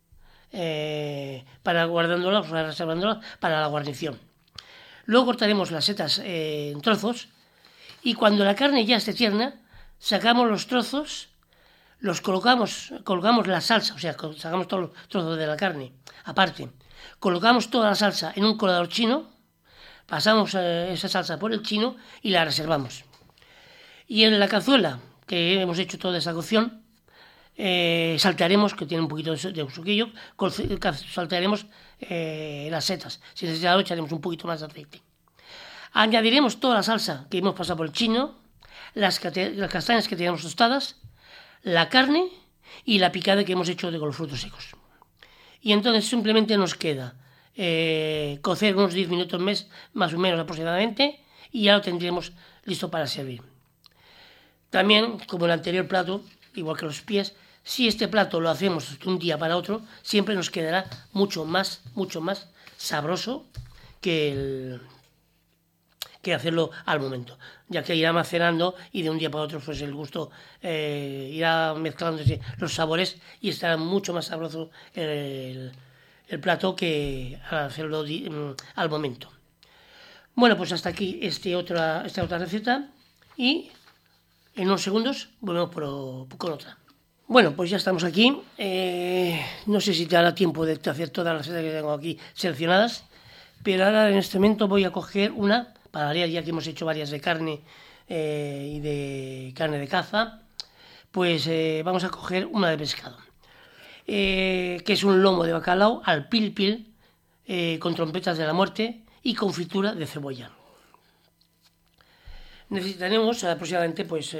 para guardándolas, o reservándolas para la guarnición. Luego cortaremos las setas en trozos y cuando la carne ya esté tierna, sacamos los trozos, los colocamos la salsa, o sea, sacamos todos los trozos de la carne aparte, colocamos toda la salsa en un colador chino, pasamos esa salsa por el chino y la reservamos. Y en la cazuela que hemos hecho toda esa cocción, saltearemos, que tiene un poquito de suquillo, saltearemos las setas. Si necesitamos, echaremos un poquito más de aceite. Añadiremos toda la salsa que hemos pasado por el chino, las castañas que tenemos tostadas, la carne y la picada que hemos hecho con los frutos secos. Y entonces simplemente nos queda cocer unos 10 minutos más o menos aproximadamente, y ya lo tendremos listo para servir. También, como el anterior plato, igual que los pies, si este plato lo hacemos de un día para otro, siempre nos quedará mucho más sabroso que hacerlo al momento, ya que irá macerando y de un día para otro pues el gusto irá mezclándose los sabores y estará mucho más sabroso el plato que al hacerlo al momento. Bueno, pues hasta aquí esta otra receta, y en unos segundos volvemos con otra. Bueno, pues ya estamos aquí. No sé si te dará tiempo de hacer todas las recetas que tengo aquí seleccionadas, pero ahora en este momento voy a coger una, para variar, ya que hemos hecho varias de carne y de carne de caza, pues vamos a coger una de pescado, que es un lomo de bacalao al pil pil, con trompetas de la muerte y confitura de cebolla. Necesitaremos aproximadamente pues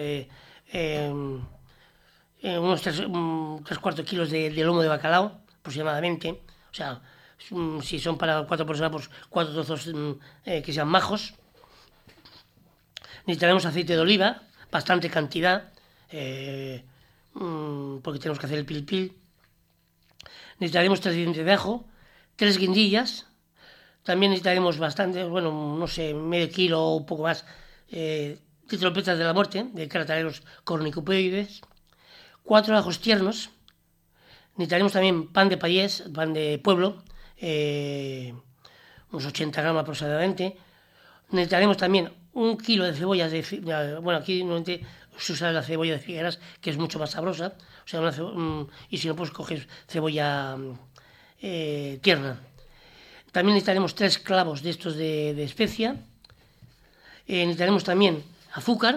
unos 3/4 kilos de lomo de bacalao aproximadamente. O sea, si son para 4 personas, pues 4 trozos que sean majos. Necesitaremos aceite de oliva, bastante cantidad, porque tenemos que hacer el pil pil. Necesitaremos 3 dientes de ajo, 3 guindillas. También necesitaremos bastante, no sé, medio kilo o un poco más de trompetas de la muerte, de crataleros cornicopoides, 4 ajos tiernos. Necesitaremos también pan de payés, pan de pueblo, unos 80 gramos aproximadamente. Necesitaremos también 1 kilo de cebollas aquí normalmente se usa la cebolla de Figueras, que es mucho más sabrosa, o sea, y si no, pues coges cebolla tierna. También necesitaremos 3 clavos de estos de especia. Necesitaremos también azúcar.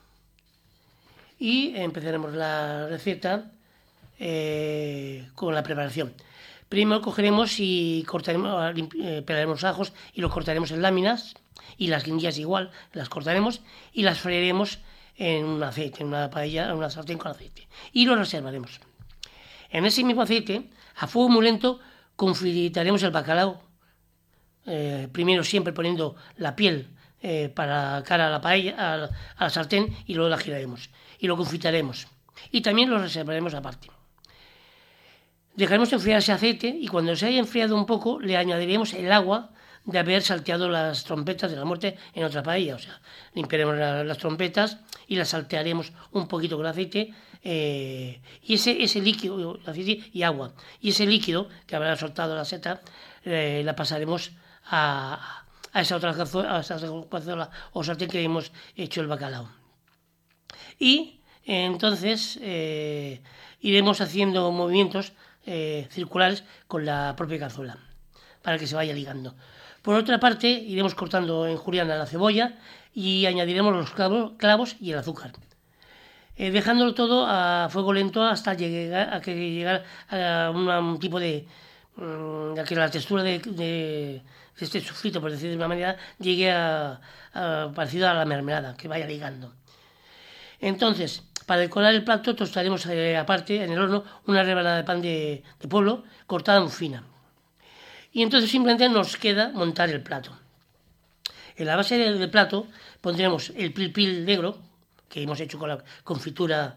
Y empezaremos la receta con la preparación. Primero cogeremos y pelaremos los ajos y los cortaremos en láminas, y las guindillas igual, las cortaremos y las freiremos en un aceite, en una paella, en una sartén con aceite, y lo reservaremos. En ese mismo aceite, a fuego muy lento, confitaremos el bacalao, primero siempre poniendo la piel para cara a la paella, a la sartén, y luego la giraremos y lo confitaremos, y también lo reservaremos aparte. Dejaremos enfriar ese aceite, y cuando se haya enfriado un poco le añadiremos el agua de haber salteado las trompetas de la muerte en otra paella. O sea, limpiaremos las trompetas y las saltearemos un poquito con aceite, y ese líquido, aceite y agua, y ese líquido que habrá soltado la seta, la pasaremos a esa otra cazuela o sartén que hemos hecho el bacalao. Y entonces iremos haciendo movimientos circulares con la propia cazuela para que se vaya ligando. Por otra parte, iremos cortando en juliana la cebolla y añadiremos los clavos y el azúcar, dejándolo todo a fuego lento hasta llegar a un tipo de que la textura de este sofrito, por decir de una manera, llegue a parecido a la mermelada, que vaya ligando. Entonces, para decorar el plato, tostaremos aparte en el horno una rebanada de pan de pueblo cortada en fina. Y entonces simplemente nos queda montar el plato. En la base del plato pondremos el pil pil negro, que hemos hecho con la confitura,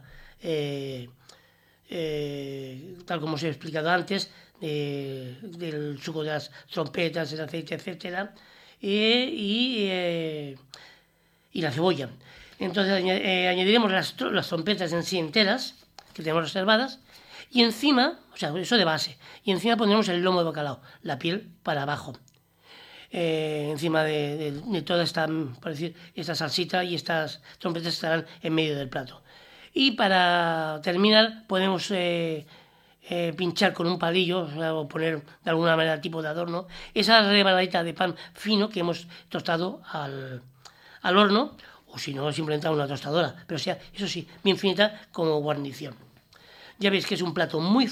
tal como os he explicado antes, del suco de las trompetas, el aceite, etcétera, y la cebolla. Entonces añadiremos las trompetas en sí enteras, que tenemos reservadas, y encima, o sea, eso de base, y encima pondremos el lomo de bacalao, la piel para abajo, encima de toda esta, por decir, esta salsita, y estas trompetas estarán en medio del plato. Y para terminar podemos pinchar con un palillo, o poner de alguna manera tipo de adorno, esa rebanadita de pan fino que hemos tostado al horno, o si no, simplemente a una tostadora, pero sea, eso sí, bien finita como guarnición. Ya veis que es un plato muy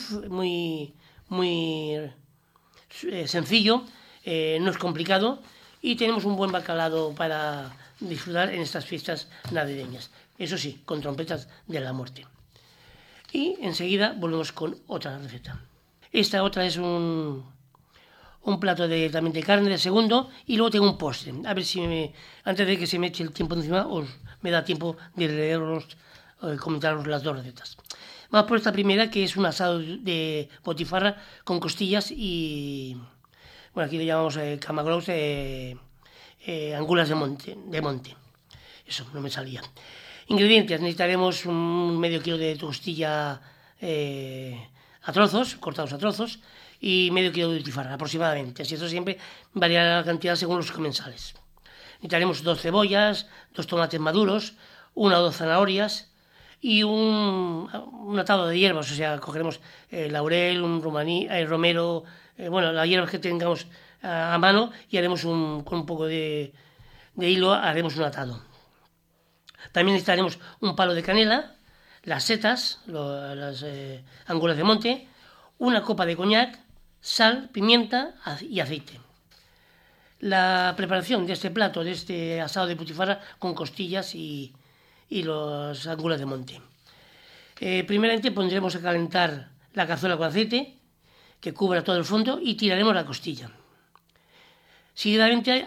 sencillo, no es complicado y tenemos un buen bacalao para disfrutar en estas fiestas navideñas. Eso sí, con trompetas de la muerte. Y enseguida volvemos con otra receta. Esta otra es un plato también de carne de segundo y luego tengo un postre. A ver si antes de que se me eche el tiempo encima me da tiempo de leeros, comentaros las dos recetas. Vamos por esta primera, que es un asado de botifarra con costillas y, bueno, aquí le llamamos camagros, angulas de monte. Eso, no me salía. Ingredientes: necesitaremos un medio kilo de costilla a trozos, cortados a trozos, y medio kilo de botifarra aproximadamente. Así, esto siempre variará la cantidad según los comensales. Necesitaremos 2 cebollas, 2 tomates maduros, 1 o 2 zanahorias y un atado de hierbas. O sea, cogeremos laurel, un romero, las hierbas que tengamos a mano, y haremos con un poco de hilo haremos un atado. También necesitaremos un palo de canela, las setas, las angulas de monte, una copa de coñac, sal, pimienta y aceite. La preparación de este plato, de este asado de butifarra con costillas y las angulas de monte. Primeramente pondremos a calentar la cazuela con aceite, que cubra todo el fondo, y tiraremos la costilla. Seguidamente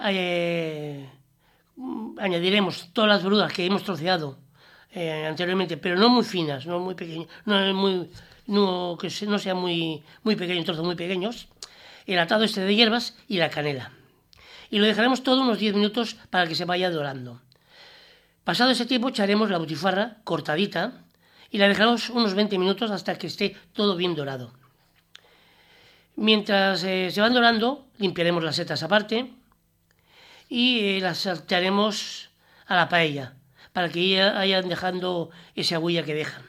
añadiremos todas las verduras que hemos troceado anteriormente, pero no muy finas, no muy pequeñas, que no sean muy pequeños, trozos muy pequeños, el atado de hierbas y la canela. Y lo dejaremos todo unos 10 minutos para que se vaya dorando. Pasado ese tiempo echaremos la butifarra cortadita y la dejaremos unos 20 minutos hasta que esté todo bien dorado. Mientras se van dorando, limpiaremos las setas aparte y las saltearemos a la paella para que vayan dejando esa huella que dejan.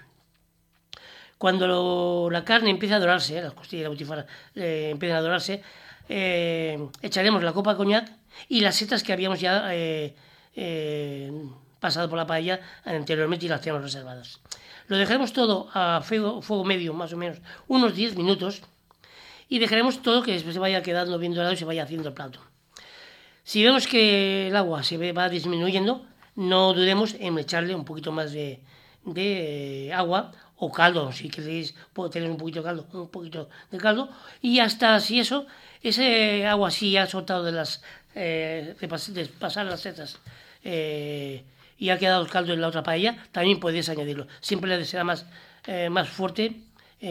Cuando la carne empiece a dorarse, las costillas de la butifarra empiecen a dorarse, echaremos la copa de coñac y las setas que habíamos ya pasado por la paella anteriormente y las tenemos reservadas. Lo dejaremos todo a fuego medio, más o menos, unos 10 minutos, y dejaremos todo que después se vaya quedando bien dorado y se vaya haciendo el plato. Si vemos que el agua se va disminuyendo, no dudemos en echarle un poquito más de agua o caldo. Si queréis tener un poquito de caldo, y hasta si ese agua así ya ha soltado de pasar las setas y ha quedado el caldo en la otra paella, también podéis añadirlo. Siempre le será más fuerte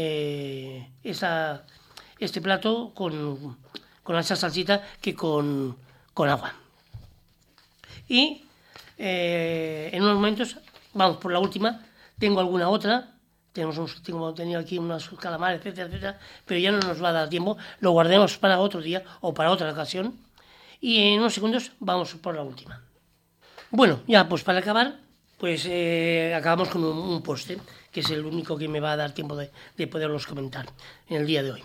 este plato con esa salsita que con agua. Y en unos momentos vamos por la última. Tengo alguna otra. Tengo aquí unos calamares, etcétera, pero ya no nos va a dar tiempo. Lo guardemos para otro día o para otra ocasión. Y en unos segundos vamos por la última. Bueno, ya pues para acabar, pues acabamos con un postre, que es el único que me va a dar tiempo de poderlos comentar en el día de hoy.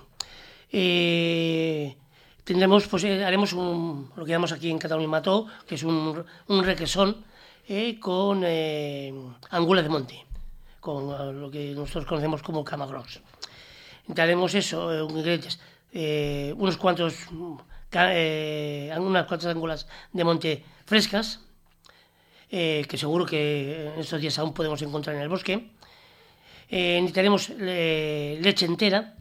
Haremos lo que llamamos aquí en Cataluña mató, que es un requesón con angulas de monte, con lo que nosotros conocemos como camagros. Haremos ingredientes, unas cuantas angulas de monte frescas, que seguro que en estos días aún podemos encontrar en el bosque. Necesitaremos leche entera,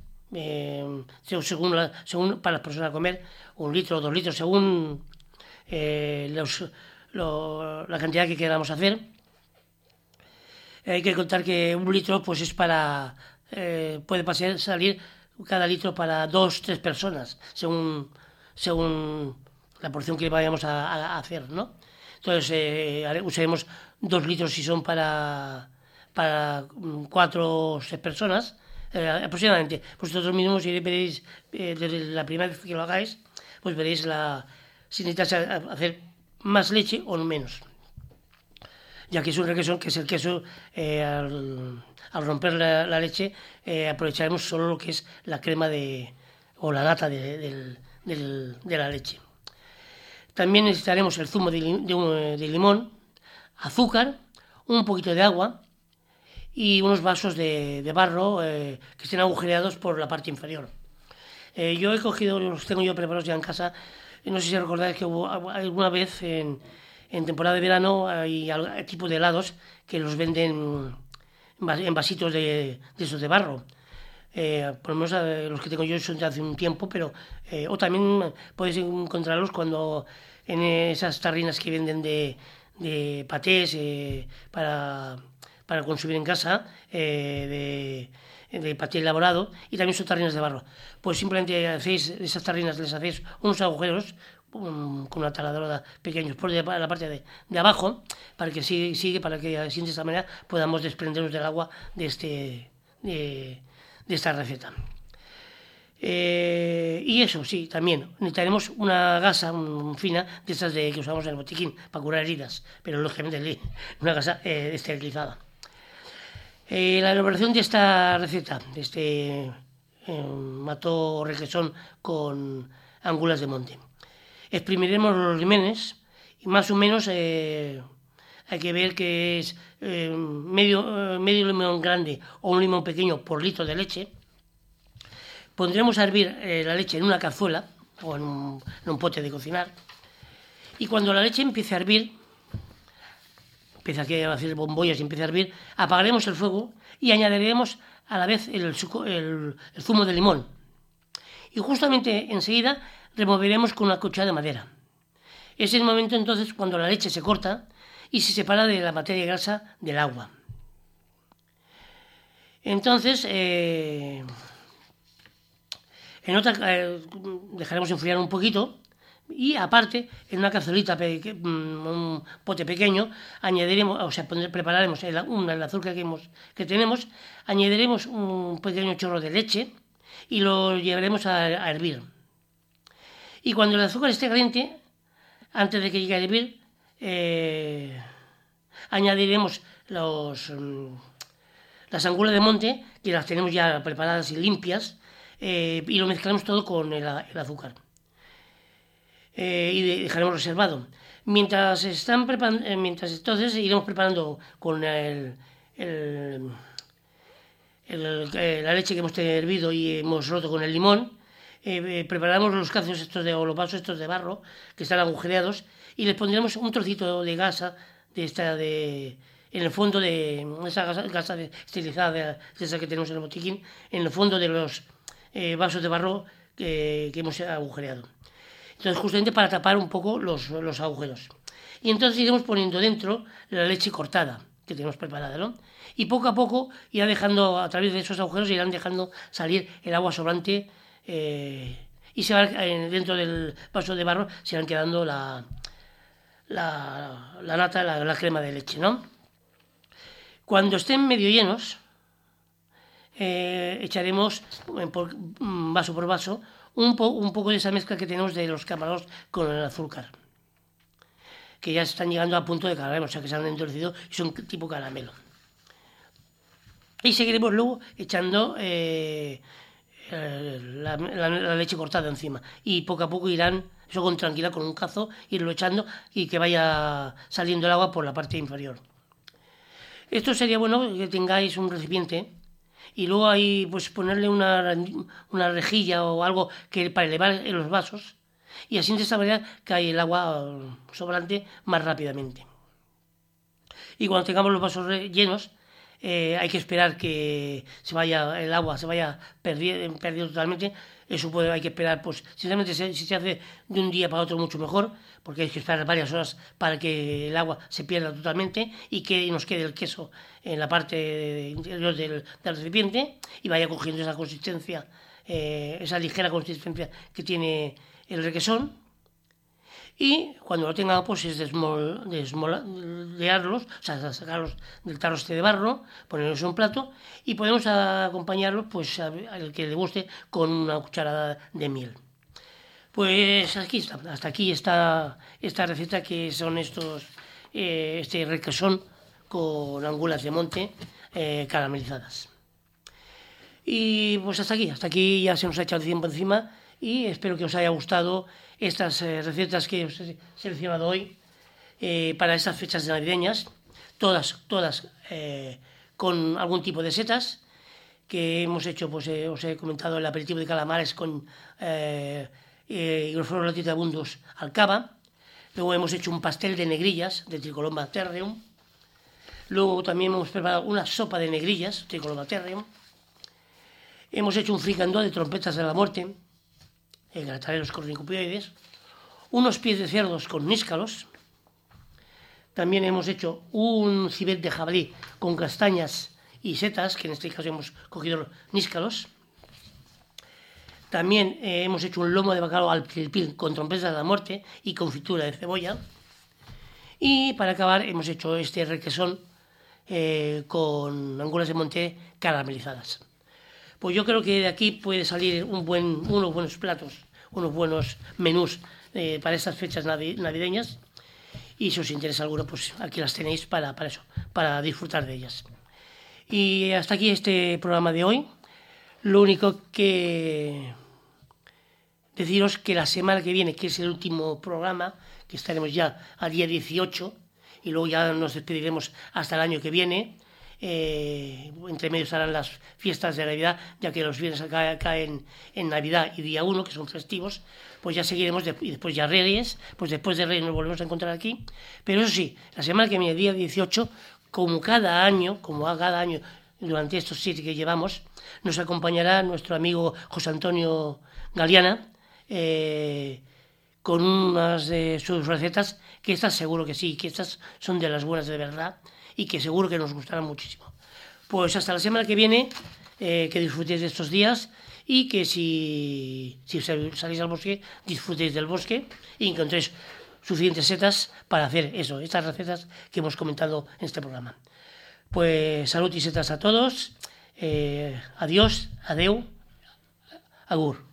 según para las personas a comer, 1 litro o 2 litros, según la cantidad que queramos hacer. Hay que contar que 1 litro pues es puede salir cada litro para 2-3 personas, según la porción que vayamos a hacer, ¿no? Entonces usaremos 2 litros si son para 4 o 6 personas, aproximadamente. Vosotros mismos, si veréis desde la primera vez que lo hagáis, pues veréis si necesitáis hacer más leche o menos. Ya que es un requesón, que es el queso, al romper la leche aprovecharemos solo lo que es la crema o la nata de la leche. También necesitaremos el zumo de limón, azúcar, un poquito de agua y unos vasos de barro que estén agujereados por la parte inferior. Yo he cogido, los tengo yo preparados ya en casa. No sé si recordáis que hubo alguna vez en temporada de verano hay tipo de helados que los venden en vasitos de esos de barro. Por lo menos los que tengo yo son de hace un tiempo, pero o también podéis encontrarlos cuando en esas tarrinas que venden de patés para consumir en casa, de paté elaborado, y también son tarrinas de barro. Pues simplemente hacéis esas tarrinas, les hacéis unos agujeros con una taladradora pequeños por la parte de abajo, para que para que así de esta manera podamos desprendernos del agua de esta receta. Y eso sí, también necesitaremos una gasa fina de estas que usamos en el botiquín para curar heridas, pero lógicamente una gasa esterilizada. La elaboración de esta receta, de este mató requesón con angulas de monte. Exprimiremos los limenes y más o menos hay que ver que es medio limón grande o un limón pequeño por litro de leche. Pondremos a hervir la leche en una cazuela o en un pote de cocinar, y cuando la leche empiece a hervir, empieza a hacer bombollas y empieza a hervir, apagaremos el fuego y añadiremos a la vez el zumo de limón. Y justamente enseguida removeremos con una cuchara de madera. Es el momento entonces cuando la leche se corta y se separa de la materia grasa del agua. Entonces, dejaremos enfriar un poquito. Y aparte, en una cazuelita, un pote pequeño, prepararemos el azúcar que tenemos, añadiremos un pequeño chorro de leche y lo llevaremos a hervir. Y cuando el azúcar esté caliente, antes de que llegue a hervir, añadiremos las angulas de monte, que las tenemos ya preparadas y limpias, y lo mezclamos todo con el azúcar. Y dejaremos reservado. Mientras entonces iremos preparando con la leche que hemos hervido y hemos roto con el limón, preparamos los cazos o los vasos estos de barro que están agujereados, y les pondremos un trocito de gasa en el fondo de esa gasa esterilizada de esa que tenemos en el botiquín, en el fondo de los vasos de barro que hemos agujereado. Entonces, justamente para tapar un poco los agujeros. Y entonces iremos poniendo dentro la leche cortada que tenemos preparada, ¿no? Y poco a poco irá dejando, a través de esos agujeros, irán dejando salir el agua sobrante, y se va dentro del vaso de barro, se irán quedando la nata, la crema de leche, ¿no? Cuando estén medio llenos, echaremos vaso por vaso un poco de esa mezcla que tenemos de los camarones con el azúcar, que ya están llegando a punto de caramelo, o sea que se han endurecido y son tipo caramelo. Y seguiremos luego echando la leche cortada encima, y poco a poco irán, eso con tranquilidad, con un cazo, irlo echando y que vaya saliendo el agua por la parte inferior. Esto sería bueno que tengáis un recipiente y luego ahí pues ponerle una rejilla o algo para elevar los vasos, y así de esta manera cae el agua sobrante más rápidamente. Y cuando tengamos los vasos llenos, hay que esperar que el agua se vaya perdiendo totalmente. Eso hay que esperar, pues sinceramente, si se hace de un día para otro, mucho mejor, porque hay que esperar varias horas para que el agua se pierda totalmente y que nos quede el queso en la parte interior del recipiente y vaya cogiendo esa consistencia, esa ligera consistencia que tiene el requesón. Y cuando lo tenga, pues es desmolearlos, o sea, sacarlos del tarro de barro, ponerlos en un plato, y podemos acompañarlos, pues al que le guste, con una cucharada de miel. Pues hasta aquí está esta receta, que son este requesón con angulas de monte caramelizadas. Y pues hasta aquí ya se nos ha echado el tiempo encima, y espero que os haya gustado estas recetas que os he seleccionado hoy para estas fechas navideñas, todas con algún tipo de setas, que hemos hecho, pues os he comentado, el aperitivo de calamares con Hygrophorus abundus alcaba. Luego hemos hecho un pastel de negrillas de Tricoloma terreum. Luego también hemos preparado una sopa de negrillas, Tricoloma terreum. Hemos hecho un fricandó de trompetas de la muerte, gratareros cornicopioides. Unos pies de cerdos con níscalos. También hemos hecho un cibet de jabalí con castañas y setas, que en este caso hemos cogido los níscalos. También hemos hecho un lomo de bacalao al pilpil con trompetas de la muerte y confitura de cebolla. Y para acabar hemos hecho este requesón con angulas de monte caramelizadas. Pues yo creo que de aquí puede salir unos buenos platos, unos buenos menús para estas fechas navideñas. Y si os interesa alguno, pues aquí las tenéis para eso, para disfrutar de ellas. Y hasta aquí este programa de hoy. Lo único que deciros que la semana que viene, que es el último programa, que estaremos ya al día 18, y luego ya nos despediremos hasta el año que viene. Entre medio estarán las fiestas de Navidad, ya que los viernes caen en Navidad y día 1, que son festivos. Pues ya seguiremos, y después ya Reyes, pues después de Reyes nos volvemos a encontrar aquí. Pero eso sí, la semana que viene, día 18, como cada año durante estos 7 que llevamos, nos acompañará nuestro amigo José Antonio Galeana, con unas de sus recetas, que estas seguro que sí, que estas son de las buenas de verdad, y que seguro que nos gustarán muchísimo. Pues hasta la semana que viene, que disfrutéis de estos días, y que si salís al bosque, disfrutéis del bosque y encontréis suficientes setas para hacer estas recetas que hemos comentado en este programa. Pues salud y setas a todos, adiós, adeu, agur.